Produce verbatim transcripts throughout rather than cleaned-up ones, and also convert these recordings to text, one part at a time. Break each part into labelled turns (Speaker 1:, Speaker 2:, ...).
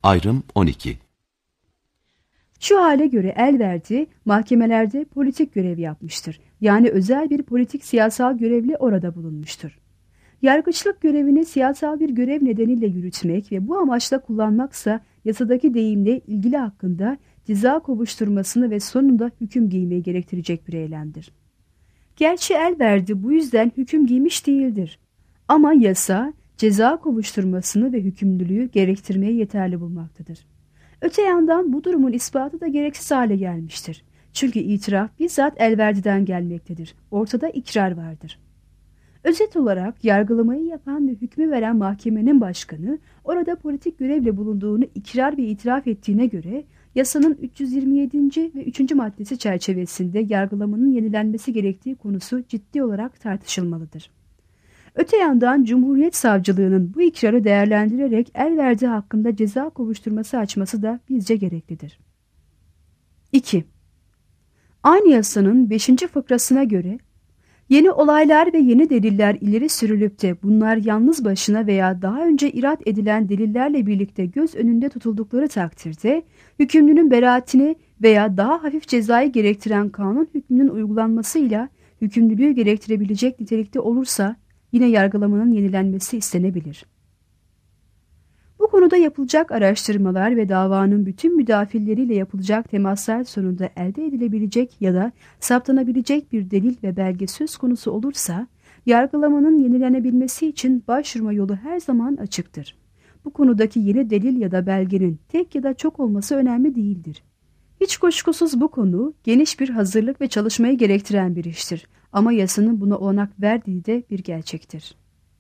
Speaker 1: Ayrım on iki.
Speaker 2: Şu hale göre Elverdi mahkemelerde politik görev yapmıştır. Yani özel bir politik siyasal görevle orada bulunmuştur. Yargıçlık görevini siyasal bir görev nedeniyle yürütmek ve bu amaçla kullanmaksa yasadaki deyimle ilgili hakkında ceza kovuşturmasını ve sonunda hüküm giymeyi gerektirecek bir eylemdir. Gerçi Elverdi bu yüzden hüküm giymiş değildir. Ama yasa ceza kovuşturmasını ve hükümlülüğü gerektirmeye yeterli bulmaktadır. Öte yandan bu durumun ispatı da gereksiz hale gelmiştir. Çünkü itiraf bizzat Elverdi'den gelmektedir. Ortada ikrar vardır. Özet olarak yargılamayı yapan ve hükmü veren mahkemenin başkanı orada politik görevle bulunduğunu ikrar ve itiraf ettiğine göre yasanın üç yüz yirmi yedinci ve üçüncü maddesi çerçevesinde yargılamanın yenilenmesi gerektiği konusu ciddi olarak tartışılmalıdır. Öte yandan Cumhuriyet Savcılığı'nın bu ikrarı değerlendirerek Elverdi hakkında ceza kovuşturması açması da bizce gereklidir. iki. Aynı yasanın beşinci fıkrasına göre yeni olaylar ve yeni deliller ileri sürülüp de bunlar yalnız başına veya daha önce irat edilen delillerle birlikte göz önünde tutuldukları takdirde hükümlünün beraatini veya daha hafif cezayı gerektiren kanun hükmünün uygulanmasıyla hükümlülüğü gerektirebilecek nitelikte olursa yine yargılamanın yenilenmesi istenebilir. Bu konuda yapılacak araştırmalar ve davanın bütün müdafilleriyle yapılacak temaslar sonunda elde edilebilecek ya da saptanabilecek bir delil ve belge söz konusu olursa, yargılamanın yenilenebilmesi için başvurma yolu her zaman açıktır. Bu konudaki yeni delil ya da belgenin tek ya da çok olması önemli değildir. Hiç kuşkusuz bu konu geniş bir hazırlık ve çalışmayı gerektiren bir iştir. Ama yasanın buna olanak verdiği de bir gerçektir.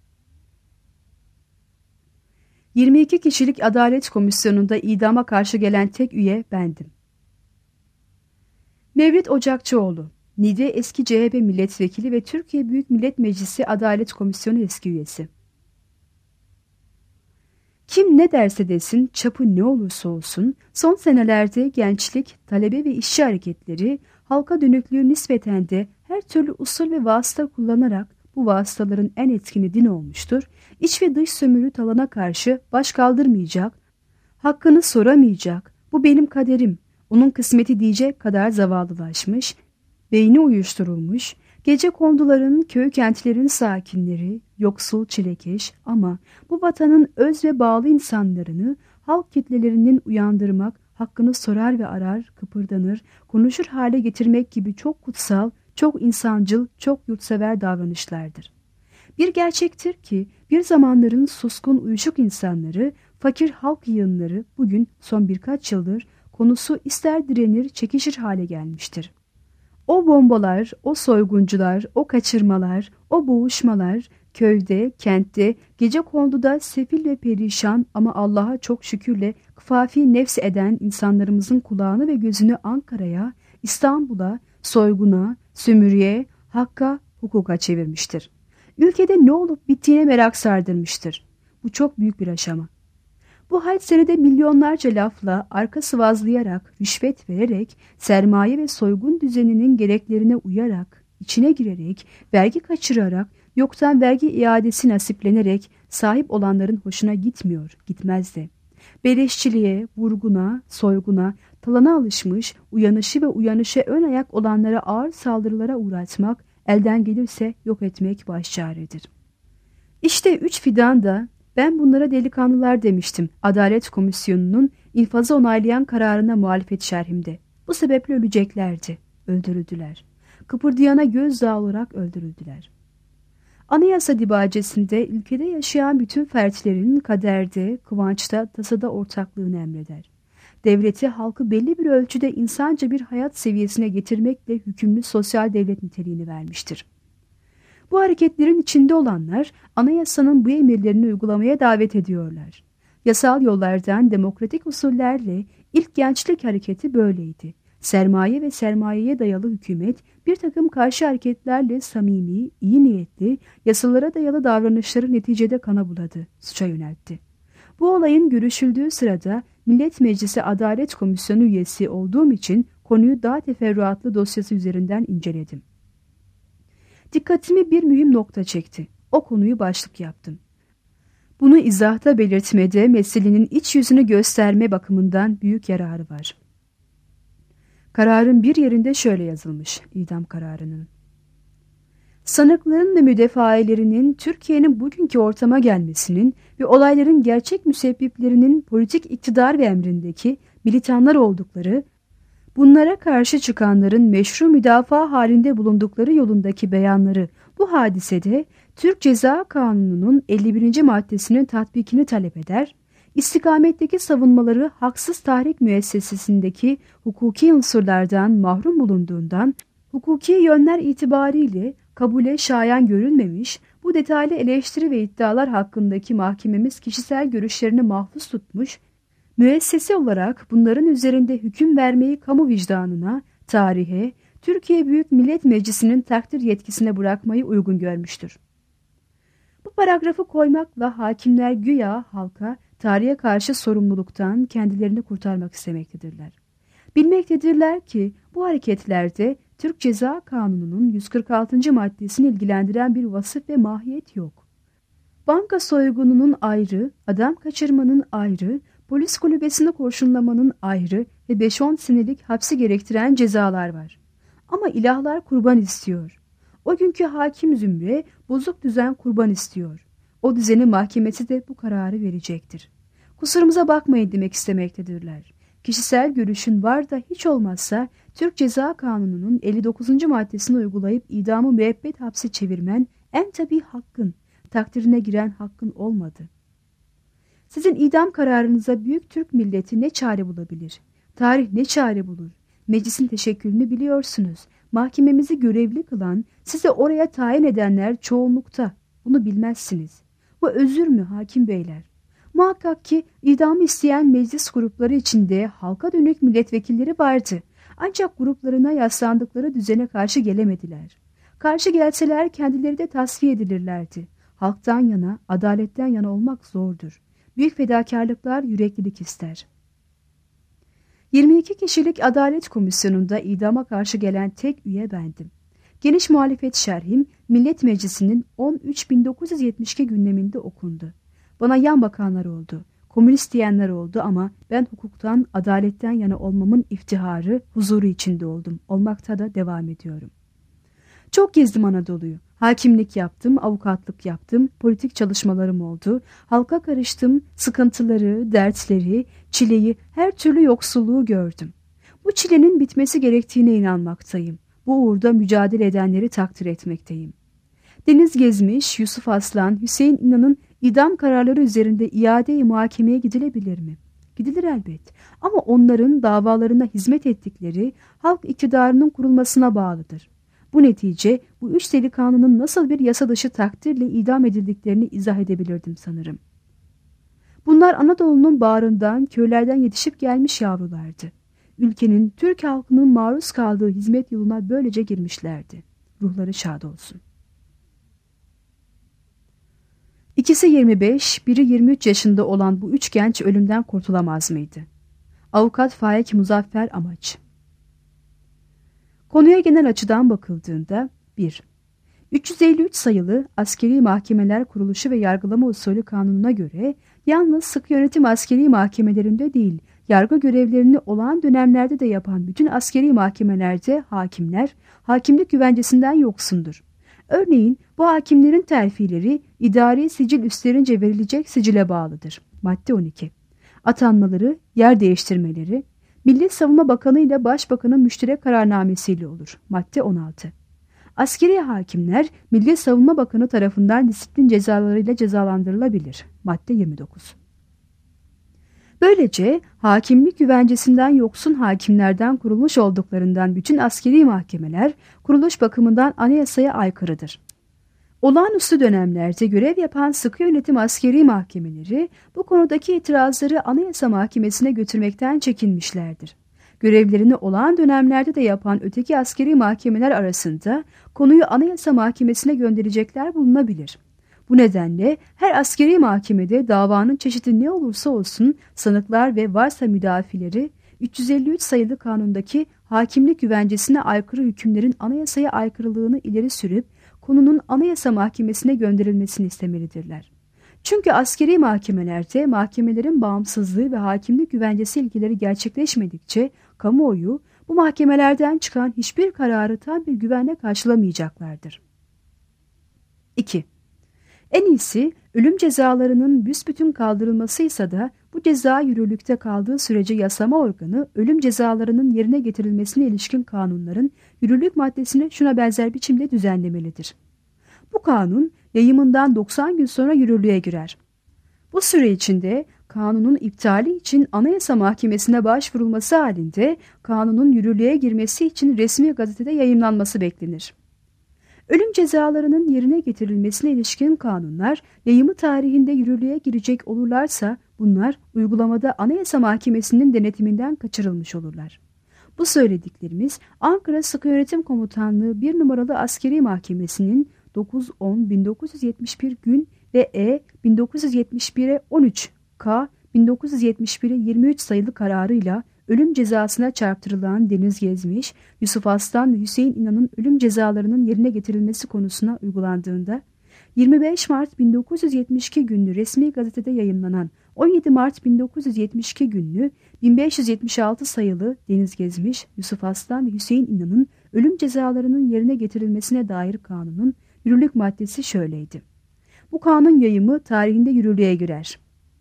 Speaker 2: yirmi iki kişilik Adalet Komisyonu'nda idama karşı gelen tek üye bendim. Mevlüt Ocakçıoğlu, Niğde eski C H P milletvekili ve Türkiye Büyük Millet Meclisi Adalet Komisyonu eski üyesi. Kim ne derse desin, çapı ne olursa olsun, son senelerde gençlik, talebe ve işçi hareketleri, halka dönüklüğü nispeten de her türlü usul ve vasıta kullanarak bu vasıtaların en etkini din olmuştur. İç ve dış sömürü talana karşı baş kaldırmayacak, hakkını soramayacak, bu benim kaderim, onun kısmeti diyecek kadar zavallılaşmış, beyni uyuşturulmuş, gecekonduların, köy kentlerin sakinleri, yoksul çilekeş ama bu vatanın öz ve bağlı insanlarını halk kitlelerinin uyandırmak, hakkını sorar ve arar, kıpırdanır, konuşur hale getirmek gibi çok kutsal, çok insancıl, çok yurtsever davranışlardır. Bir gerçektir ki bir zamanların suskun uyuşuk insanları, fakir halk yığınları bugün son birkaç yıldır konusu ister direnir, çekişir hale gelmiştir. O bombalar, o soyguncular, o kaçırmalar, o boğuşmalar, köyde, kentte, gecekonduda sefil ve perişan ama Allah'a çok şükürle kıfafi nefs eden insanlarımızın kulağını ve gözünü Ankara'ya, İstanbul'a, soyguna, sömürüye, hakka, hukuka çevirmiştir. Ülkede ne olup bittiğine merak sardırmıştır. Bu çok büyük bir aşama. Bu hal senede milyonlarca lafla, arka sıvazlayarak, rüşvet vererek, sermaye ve soygun düzeninin gereklerine uyarak, içine girerek, vergi kaçırarak, yoktan vergi iadesi nasiplenerek sahip olanların hoşuna gitmiyor, gitmez de. Beleşçiliğe, vurguna, soyguna, talana alışmış, uyanışı ve uyanışa ön ayak olanlara ağır saldırılara uğratmak, elden gelirse yok etmek başçaredir. İşte üç fidan da ben bunlara delikanlılar demiştim Adalet Komisyonu'nun infazı onaylayan kararına muhalefet şerhimde. Bu sebeple öleceklerdi. Öldürüldüler. Kıpırdayana gözdağı olarak öldürüldüler. Anayasa dibacesinde ülkede yaşayan bütün fertlerin kaderde, kıvançta, tasada ortaklığını emreder. Devleti halkı belli bir ölçüde insanca bir hayat seviyesine getirmekle hükümlü sosyal devlet niteliğini vermiştir. Bu hareketlerin içinde olanlar anayasanın bu emirlerini uygulamaya davet ediyorlar. Yasal yollardan demokratik usullerle ilk gençlik hareketi böyleydi. Sermaye ve sermayeye dayalı hükümet bir takım karşı hareketlerle samimi, iyi niyetli, yasalara dayalı davranışları neticede kana buladı, suça yöneltti. Bu olayın görüşüldüğü sırada Millet Meclisi Adalet Komisyonu üyesi olduğum için konuyu daha teferruatlı dosyası üzerinden inceledim. Dikkatimi bir mühim nokta çekti. O konuyu başlık yaptım. Bunu izahta belirtmede meselenin iç yüzünü gösterme bakımından büyük yararı var. Kararın bir yerinde şöyle yazılmış, idam kararının. Sanıkların ve müdefailerinin Türkiye'nin bugünkü ortama gelmesinin ve olayların gerçek müsebbiplerinin politik iktidar ve emrindeki militanlar oldukları, bunlara karşı çıkanların meşru müdafaa halinde bulundukları yolundaki beyanları bu hadisede Türk Ceza Kanunu'nun elli birinci maddesinin tatbikini talep eder, istikametteki savunmaları haksız tahrik müessesesindeki hukuki unsurlardan mahrum bulunduğundan, hukuki yönler itibariyle kabule şayan görülmemiş, bu detaylı eleştiri ve iddialar hakkındaki mahkememiz kişisel görüşlerini mahfuz tutmuş, müessese olarak bunların üzerinde hüküm vermeyi kamu vicdanına, tarihe, Türkiye Büyük Millet Meclisi'nin takdir yetkisine bırakmayı uygun görmüştür. Bu paragrafı koymakla hakimler güya halka tarihe karşı sorumluluktan kendilerini kurtarmak istemektedirler. Bilmektedirler ki bu hareketlerde Türk Ceza Kanunu'nun yüz kırk altıncı maddesini ilgilendiren bir vasıf ve mahiyet yok. Banka soygununun ayrı, adam kaçırmanın ayrı, polis kulübesini kurşunlamanın ayrı ve beş on senelik hapsi gerektiren cezalar var. Ama ilahlar kurban istiyor. O günkü hakim zümre bozuk düzen kurban istiyor. O düzenin mahkemesi de bu kararı verecektir. Kusurumuza bakmayın demek istemektedirler. Kişisel görüşün var da hiç olmazsa Türk Ceza Kanunu'nun elli dokuzuncu maddesini uygulayıp idamı müebbet hapse çevirmen en tabii hakkın, takdirine giren hakkın olmadı. Sizin idam kararınıza büyük Türk milleti ne çare bulabilir? Tarih ne çare bulur? Meclisin teşekkülünü biliyorsunuz. Mahkememizi görevli kılan, size oraya tayin edenler çoğunlukta. Bunu bilmezsiniz. Bu özür mü hakim beyler? Muhakkak ki idamı isteyen meclis grupları içinde halka dönük milletvekilleri vardı. Ancak gruplarına yaslandıkları düzene karşı gelemediler. Karşı gelseler kendileri de tasfiye edilirlerdi. Halktan yana, adaletten yana olmak zordur. Büyük fedakarlıklar yüreklilik ister. yirmi iki kişilik Adalet Komisyonu'nda idama karşı gelen tek üye bendim. Geniş muhalefet şerhim Millet Meclisi'nin on üç bin dokuz yüz yetmiş iki gündeminde okundu. Bana yan bakanlar oldu, komünist diyenler oldu ama ben hukuktan, adaletten yana olmamın iftiharı, huzuru içinde oldum. Olmakta da devam ediyorum. Çok gezdim Anadolu'yu. Hakimlik yaptım, avukatlık yaptım, politik çalışmalarım oldu. Halka karıştım, sıkıntıları, dertleri, çileyi, her türlü yoksulluğu gördüm. Bu çilenin bitmesi gerektiğine inanmaktayım. Bu uğurda mücadele edenleri takdir etmekteyim. Deniz Gezmiş, Yusuf Aslan, Hüseyin İnan'ın idam kararları üzerinde iade-i muhakemeye gidilebilir mi? Gidilir elbet. Ama onların davalarına hizmet ettikleri halk iktidarının kurulmasına bağlıdır. Bu netice bu üç delikanlının nasıl bir yasa dışı takdirle idam edildiklerini izah edebilirdim sanırım. Bunlar Anadolu'nun bağrından, köylerden yetişip gelmiş yavrulardı. Ülkenin, Türk halkının maruz kaldığı hizmet yoluna böylece girmişlerdi. Ruhları şad olsun. İkisi yirmi beş, biri yirmi üç yaşında olan bu üç genç ölümden kurtulamaz mıydı? Avukat Faik Muzaffer Amaç. Konuya genel açıdan bakıldığında bir üç yüz elli üç sayılı Askeri Mahkemeler Kuruluşu ve Yargılama Usulü Kanunu'na göre yalnız sık yönetim askeri mahkemelerinde değil, yargı görevlerini olağan dönemlerde de yapan bütün askeri mahkemelerde hakimler hakimlik güvencesinden yoksundur. Örneğin bu hakimlerin terfileri idari sicil üstlerince verilecek sicile bağlıdır. Madde on iki. Atanmaları, yer değiştirmeleri, Milli Savunma Bakanı ile Başbakanın müşterek kararnamesiyle olur. Madde on altı. Askeri hakimler Milli Savunma Bakanı tarafından disiplin cezalarıyla cezalandırılabilir. Madde yirmi dokuz. Böylece hakimlik güvencesinden yoksun hakimlerden kurulmuş olduklarından bütün askeri mahkemeler kuruluş bakımından anayasaya aykırıdır. Olağanüstü dönemlerde görev yapan sıkı yönetim askeri mahkemeleri bu konudaki itirazları Anayasa Mahkemesi'ne götürmekten çekinmişlerdir. Görevlerini olağan dönemlerde de yapan öteki askeri mahkemeler arasında konuyu Anayasa Mahkemesi'ne gönderecekler bulunabilir. Bu nedenle her askeri mahkemede davanın çeşidi ne olursa olsun sanıklar ve varsa müdafileri üç yüz elli üç sayılı kanundaki hakimlik güvencesine aykırı hükümlerin anayasaya aykırılığını ileri sürüp konunun Anayasa Mahkemesi'ne gönderilmesini istemelidirler. Çünkü askeri mahkemelerde mahkemelerin bağımsızlığı ve hakimlik güvencesi ilkeleri gerçekleşmedikçe kamuoyu bu mahkemelerden çıkan hiçbir kararı tam bir güvenle karşılamayacaklardır. iki. En iyisi ölüm cezalarının büsbütün kaldırılmasıysa da bu ceza yürürlükte kaldığı sürece yasama organı ölüm cezalarının yerine getirilmesine ilişkin kanunların yürürlük maddesini şuna benzer biçimde düzenlemelidir. Bu kanun yayımından doksan gün sonra yürürlüğe girer. Bu süre içinde kanunun iptali için Anayasa Mahkemesi'ne başvurulması halinde kanunun yürürlüğe girmesi için resmi gazetede yayımlanması beklenir. Ölüm cezalarının yerine getirilmesine ilişkin kanunlar yayımı tarihinde yürürlüğe girecek olurlarsa bunlar uygulamada Anayasa Mahkemesi'nin denetiminden kaçırılmış olurlar. Bu söylediklerimiz Ankara Sıkı Yönetim Komutanlığı bir numaralı Askeri Mahkemesi'nin dokuz on bin dokuz yüz yetmiş bir gün ve E bin dokuz yüz yetmiş bire on üç, K bin dokuz yüz yetmiş bire yirmi üç sayılı kararıyla ölüm cezasına çarptırılan Deniz Gezmiş, Yusuf Aslan ve Hüseyin İnan'ın ölüm cezalarının yerine getirilmesi konusuna uygulandığında, yirmi beş Mart bin dokuz yüz yetmiş iki günlü resmi gazetede yayımlanan on yedi Mart bin dokuz yüz yetmiş iki günlü bin beş yüz yetmiş altı sayılı Deniz Gezmiş, Yusuf Aslan ve Hüseyin İnan'ın ölüm cezalarının yerine getirilmesine dair kanunun yürürlük maddesi şöyleydi. Bu kanun yayımı tarihinde yürürlüğe girer.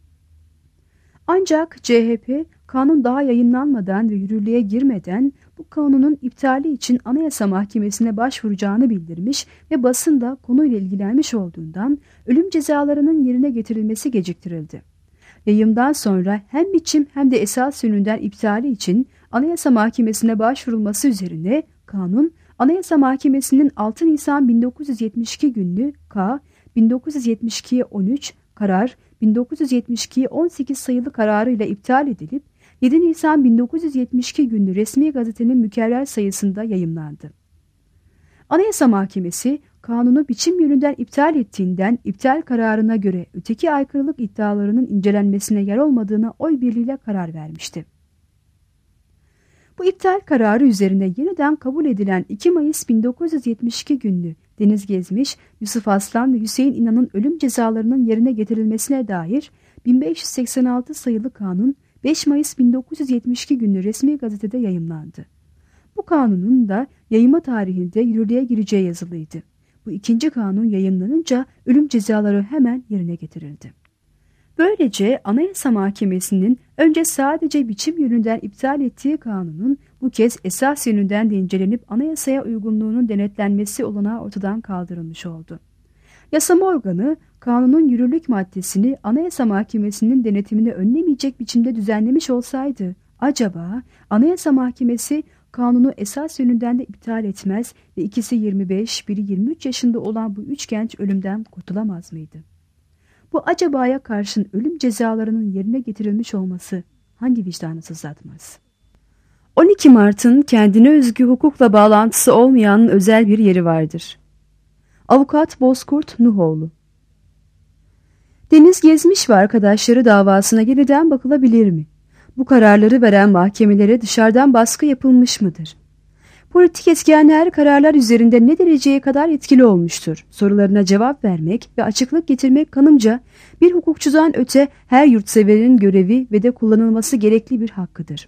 Speaker 2: Ancak C H P kanun daha yayınlanmadan ve yürürlüğe girmeden bu kanunun iptali için Anayasa Mahkemesi'ne başvuracağını bildirmiş ve basın da konuyla ilgilenmiş olduğundan ölüm cezalarının yerine getirilmesi geciktirildi. Yayımdan sonra hem biçim hem de esas yönünden iptali için Anayasa Mahkemesi'ne başvurulması üzerine kanun Anayasa Mahkemesi'nin altı Nisan bin dokuz yüz yetmiş iki günlü K bin dokuz yüz yetmiş ikiye on üç, karar bin dokuz yüz yetmiş ikiye on sekiz sayılı kararıyla iptal edilip yedi Nisan bin dokuz yüz yetmiş iki günlü resmi gazetenin mükerrer sayısında yayımlandı. Anayasa Mahkemesi kanunu biçim yönünden iptal ettiğinden iptal kararına göre öteki aykırılık iddialarının incelenmesine yer olmadığına oy birliğiyle karar vermişti. Bu iptal kararı üzerine yeniden kabul edilen iki Mayıs bin dokuz yüz yetmiş iki günlü Deniz Gezmiş, Yusuf Aslan ve Hüseyin İnan'ın ölüm cezalarının yerine getirilmesine dair bin beş yüz seksen altı sayılı kanun beş Mayıs bin dokuz yüz yetmiş iki günlü resmi gazetede yayımlandı. Bu kanunun da yayımı tarihinde yürürlüğe gireceği yazılıydı. Bu ikinci kanun yayımlanınca ölüm cezaları hemen yerine getirildi. Böylece Anayasa Mahkemesi'nin önce sadece biçim yönünden iptal ettiği kanunun bu kez esas yönünden de incelenip anayasaya uygunluğunun denetlenmesi olanağı ortadan kaldırılmış oldu. Yasama organı kanunun yürürlük maddesini Anayasa Mahkemesi'nin denetimini önlemeyecek biçimde düzenlemiş olsaydı acaba Anayasa Mahkemesi kanunu esas yönünden de iptal etmez ve ikisi yirmi beş, biri yirmi üç yaşında olan bu üç genç ölümden kurtulamaz mıydı? Bu acabaya karşın ölüm cezalarının yerine getirilmiş olması hangi vicdanı sızlatmaz? on iki Mart'ın kendine özgü hukukla bağlantısı olmayan özel bir yeri vardır. Avukat Bozkurt Nuhoğlu. Deniz Gezmiş ve arkadaşları davasına yeniden bakılabilir mi? Bu kararları veren mahkemelere dışarıdan baskı yapılmış mıdır? Politik etkenler kararlar üzerinde ne dereceye kadar etkili olmuştur? Sorularına cevap vermek ve açıklık getirmek kanımca bir hukukçudan öte her yurtseverin görevi ve de kullanılması gerekli bir hakkıdır.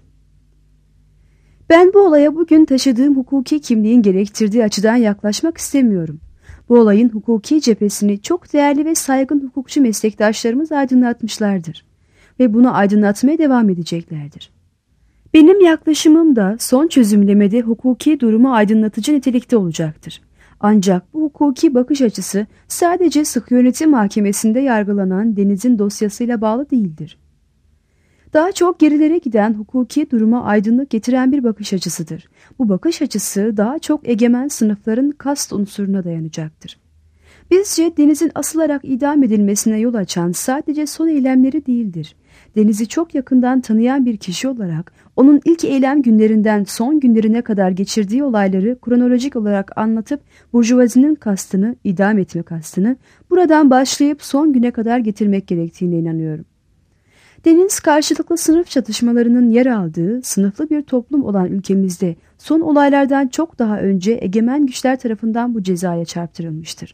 Speaker 2: Ben bu olaya bugün taşıdığım hukuki kimliğin gerektirdiği açıdan yaklaşmak istemiyorum. Bu olayın hukuki cephesini çok değerli ve saygın hukukçu meslektaşlarımız aydınlatmışlardır ve bunu aydınlatmaya devam edeceklerdir. Benim yaklaşımım da son çözümlemede hukuki durumu aydınlatıcı nitelikte olacaktır. Ancak bu hukuki bakış açısı sadece Sıkı Yönetim Mahkemesi'nde yargılanan Deniz'in dosyasıyla bağlı değildir. Daha çok gerilere giden hukuki duruma aydınlık getiren bir bakış açısıdır. Bu bakış açısı daha çok egemen sınıfların kast unsuruna dayanacaktır. Bizce Deniz'in asılarak idam edilmesine yol açan sadece son eylemleri değildir. Deniz'i çok yakından tanıyan bir kişi olarak onun ilk eylem günlerinden son günlerine kadar geçirdiği olayları kronolojik olarak anlatıp burjuvazinin kastını, idam etme kastını buradan başlayıp son güne kadar getirmek gerektiğine inanıyorum. Deniz karşılıklı sınıf çatışmalarının yer aldığı sınıflı bir toplum olan ülkemizde son olaylardan çok daha önce egemen güçler tarafından bu cezaya çarptırılmıştır.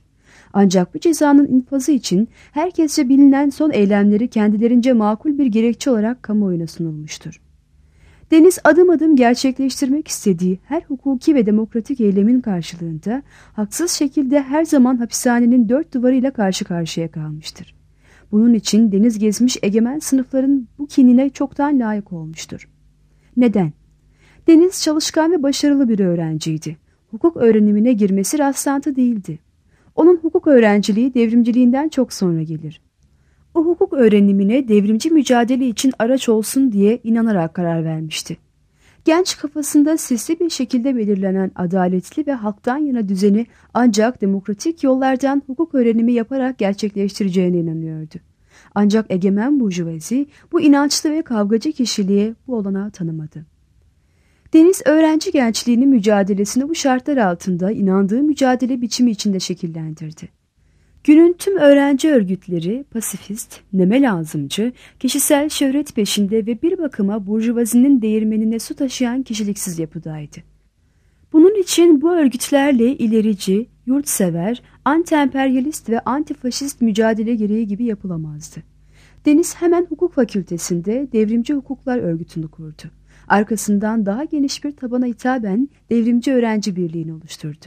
Speaker 2: Ancak bu cezanın infazı için herkesçe bilinen son eylemleri kendilerince makul bir gerekçe olarak kamuoyuna sunulmuştur. Deniz adım adım gerçekleştirmek istediği her hukuki ve demokratik eylemin karşılığında haksız şekilde her zaman hapishanenin dört duvarıyla karşı karşıya kalmıştır. Bunun için deniz gezmiş egemen sınıfların bu kinine çoktan layık olmuştur. Neden? Deniz çalışkan ve başarılı bir öğrenciydi. Hukuk öğrenimine girmesi rastlantı değildi. Onun hukuk öğrenciliği devrimciliğinden çok sonra gelir. O hukuk öğrenimine devrimci mücadele için araç olsun diye inanarak karar vermişti. Genç kafasında sesli bir şekilde belirlenen adaletli ve halktan yana düzeni ancak demokratik yollardan hukuk öğrenimi yaparak gerçekleştireceğine inanıyordu. Ancak egemen burjuvazi bu inançlı ve kavgacı kişiliğe bu olanağı tanımadı. Deniz öğrenci gençliğinin mücadelesini bu şartlar altında inandığı mücadele biçimi içinde şekillendirdi. Günün tüm öğrenci örgütleri pasifist, neme lazımcı, kişisel şöhret peşinde ve bir bakıma burjuvazinin değirmenine su taşıyan kişiliksiz yapıdaydı. Bunun için bu örgütlerle ilerici, yurtsever, anti-emperyalist ve antifaşist mücadele gereği gibi yapılamazdı. Deniz hemen hukuk fakültesinde devrimci hukuklar örgütünü kurdu. Arkasından daha geniş bir tabana hitaben devrimci öğrenci birliğini oluşturdu.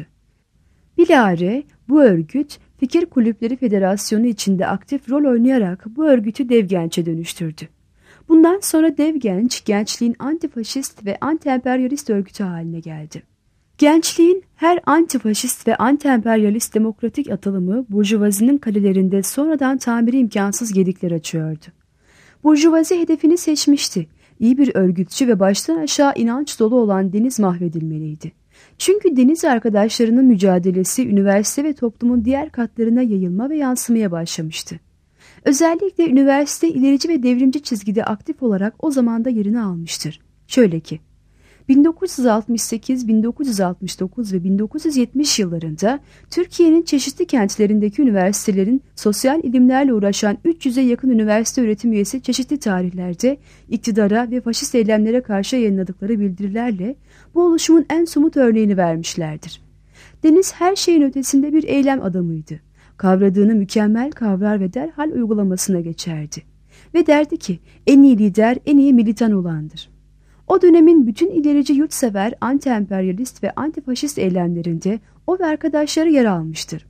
Speaker 2: Bilare bu örgüt Fikir Kulüpleri Federasyonu içinde aktif rol oynayarak bu örgütü Devgenç'e dönüştürdü. Bundan sonra Devgenç, gençliğin antifaşist ve anti-emperyalist örgütü haline geldi. Gençliğin her antifaşist ve anti-emperyalist demokratik atılımı burjuvazinin kalelerinde sonradan tamiri imkansız gedikler açıyordu. Burjuvazi hedefini seçmişti. İyi bir örgütçü ve baştan aşağı inanç dolu olan Deniz mahvedilmeliydi. Çünkü Deniz arkadaşlarının mücadelesi üniversite ve toplumun diğer katlarına yayılma ve yansımaya başlamıştı. Özellikle üniversite ilerici ve devrimci çizgide aktif olarak o zamanda yerini almıştır. Şöyle ki, bin dokuz yüz altmış sekiz, bin dokuz yüz altmış dokuz ve bin dokuz yüz yetmiş yıllarında Türkiye'nin çeşitli kentlerindeki üniversitelerin sosyal ilimlerle uğraşan üç yüze yakın üniversite öğretim üyesi çeşitli tarihlerde iktidara ve faşist eylemlere karşı yayınladıkları bildirilerle bu oluşumun en somut örneğini vermişlerdir. Deniz her şeyin ötesinde bir eylem adamıydı. Kavradığını mükemmel kavrar ve derhal uygulamasına geçerdi. Ve derdi ki en iyi lider en iyi militan olandır. O dönemin bütün ilerici yurtsever, anti-emperyalist ve antifaşist eylemlerinde o ve arkadaşları yer almıştır.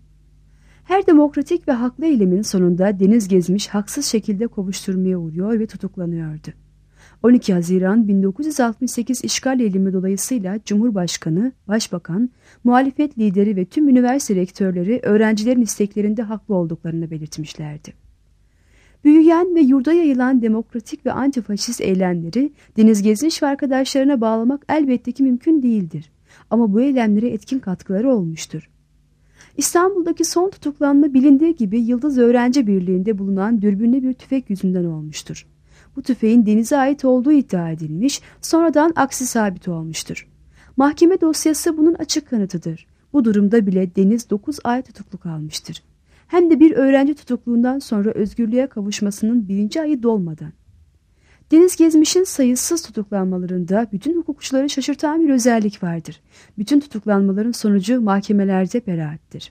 Speaker 2: Her demokratik ve haklı eylemin sonunda Deniz Gezmiş haksız şekilde kovuşturmaya uğruyor ve tutuklanıyordu. on iki Haziran bin dokuz yüz altmış sekiz işgal eylemi dolayısıyla Cumhurbaşkanı, Başbakan, muhalefet lideri ve tüm üniversite rektörleri öğrencilerin isteklerinde haklı olduklarını belirtmişlerdi. Büyüyen ve yurda yayılan demokratik ve antifaşist eylemleri Deniz Gezmiş ve arkadaşlarına bağlamak elbette ki mümkün değildir. Ama bu eylemlere etkin katkıları olmuştur. İstanbul'daki son tutuklanma bilindiği gibi Yıldız Öğrenci Birliği'nde bulunan dürbünlü bir tüfek yüzünden olmuştur. Bu tüfeğin Deniz'e ait olduğu iddia edilmiş, sonradan aksi sabit olmuştur. Mahkeme dosyası bunun açık kanıtıdır. Bu durumda bile Deniz dokuz ay tutuklu kalmıştır. Hem de bir öğrenci tutukluğundan sonra özgürlüğe kavuşmasının birinci ayı dolmadan. Deniz Gezmiş'in sayısız tutuklanmalarında bütün hukukçuları şaşırtan bir özellik vardır. Bütün tutuklanmaların sonucu mahkemelerde beraattir.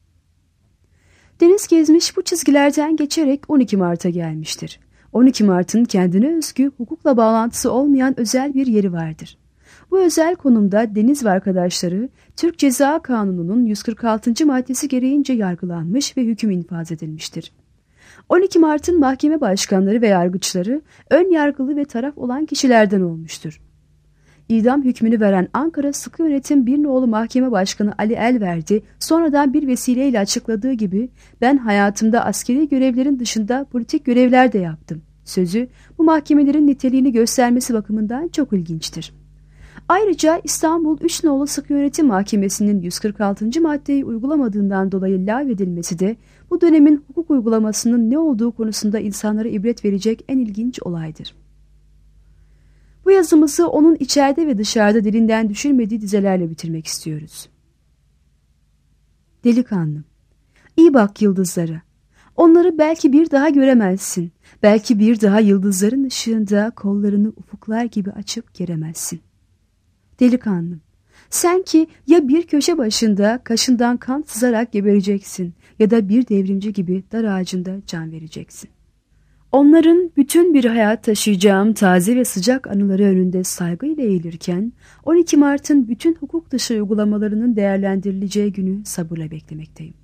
Speaker 2: Deniz Gezmiş bu çizgilerden geçerek on iki Mart'a gelmiştir. on iki Mart'ın kendine özgü hukukla bağlantısı olmayan özel bir yeri vardır. Bu özel konumda Deniz ve arkadaşları Türk Ceza Kanunu'nun yüz kırk altıncı maddesi gereğince yargılanmış ve hüküm infaz edilmiştir. on iki Mart'ın mahkeme başkanları ve yargıçları ön yargılı ve taraf olan kişilerden olmuştur. İdam hükmünü veren Ankara Sıkı Yönetim Bir Nolu Mahkeme Başkanı Ali Elverdi sonradan bir vesileyle açıkladığı gibi ben hayatımda askeri görevlerin dışında politik görevler de yaptım. Sözü bu mahkemelerin niteliğini göstermesi bakımından çok ilginçtir. Ayrıca İstanbul üç Nolu Sıkı Yönetim Mahkemesi'nin yüz kırk altıncı maddeyi uygulamadığından dolayı lağvedilmesi de bu dönemin hukuk uygulamasının ne olduğu konusunda insanlara ibret verecek en ilginç olaydır. Bu yazımızı onun içeride ve dışarıda dilinden düşürmediği dizelerle bitirmek istiyoruz. Delikanlı, iyi bak yıldızlara. Onları belki bir daha göremezsin. Belki bir daha yıldızların ışığında kollarını ufuklar gibi açıp geremezsin. Delikanlım, Sen ki ya bir köşe başında kaşından kan sızarak gebereceksin ya da bir devrimci gibi dar ağacında can vereceksin. Onların bütün bir hayat taşıyacağım taze ve sıcak anıları önünde saygıyla eğilirken on iki Mart'ın bütün hukuk dışı uygulamalarının değerlendirileceği günü sabırla beklemekteyim.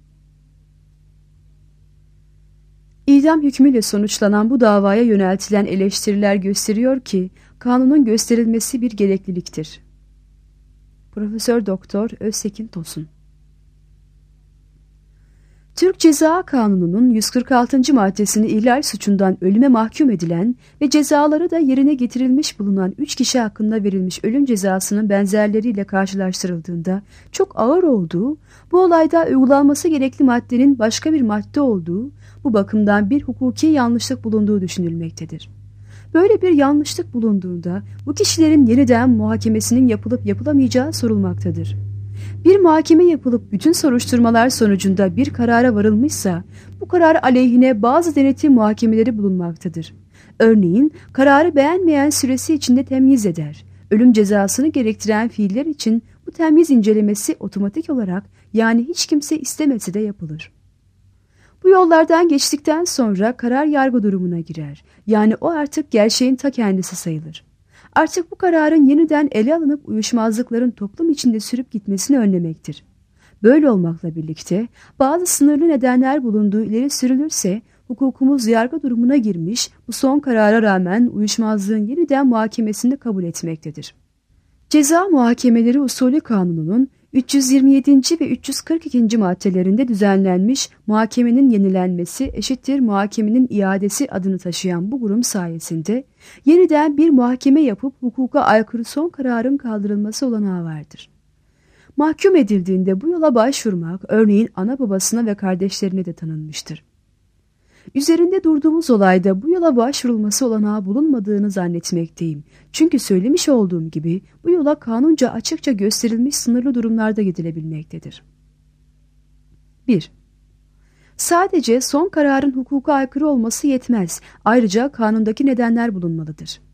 Speaker 2: İdam hükmüyle sonuçlanan bu davaya yöneltilen eleştiriler gösteriyor ki kanunun gösterilmesi bir gerekliliktir. Profesör Doktor Öztekin Tosun. Türk Ceza Kanunu'nun yüz kırk altıncı maddesini ihlal suçundan ölüme mahkum edilen ve cezaları da yerine getirilmiş bulunan üç kişi hakkında verilmiş ölüm cezasının benzerleriyle karşılaştırıldığında çok ağır olduğu, bu olayda uygulanması gerekli maddenin başka bir madde olduğu, bu bakımdan bir hukuki yanlışlık bulunduğu düşünülmektedir. Böyle bir yanlışlık bulunduğunda bu kişilerin yeniden muhakemesinin yapılıp yapılamayacağı sorulmaktadır. Bir muhakeme yapılıp bütün soruşturmalar sonucunda bir karara varılmışsa bu karar aleyhine bazı denetim muhakemeleri bulunmaktadır. Örneğin kararı beğenmeyen süresi içinde temyiz eder. Ölüm cezasını gerektiren fiiller için bu temyiz incelemesi otomatik olarak, yani hiç kimse istemese de yapılır. Bu yollardan geçtikten sonra karar yargı durumuna girer. Yani o artık gerçeğin ta kendisi sayılır. Artık bu kararın yeniden ele alınıp uyuşmazlıkların toplum içinde sürüp gitmesini önlemektir. Böyle olmakla birlikte bazı sınırlı nedenler bulunduğu ileri sürülürse hukukumuz yargı durumuna girmiş, bu son karara rağmen uyuşmazlığın yeniden muhakemesini kabul etmektedir. Ceza Muhakemeleri Usulü Kanunu'nun üç yüz yirmi yedinci ve üç yüz kırk ikinci maddelerinde düzenlenmiş muhakemenin yenilenmesi eşittir muhakemenin iadesi adını taşıyan bu kurum sayesinde yeniden bir muhakeme yapıp hukuka aykırı son kararın kaldırılması olanağı vardır. Mahkum edildiğinde bu yola başvurmak örneğin ana babasına ve kardeşlerine de tanınmıştır. Üzerinde durduğumuz olayda bu yola başvurulması olanağı bulunmadığını zannetmekteyim. Çünkü söylemiş olduğum gibi bu yola kanunca açıkça gösterilmiş sınırlı durumlarda gidilebilmektedir. bir. Sadece son kararın hukuka aykırı olması yetmez. Ayrıca kanundaki nedenler bulunmalıdır.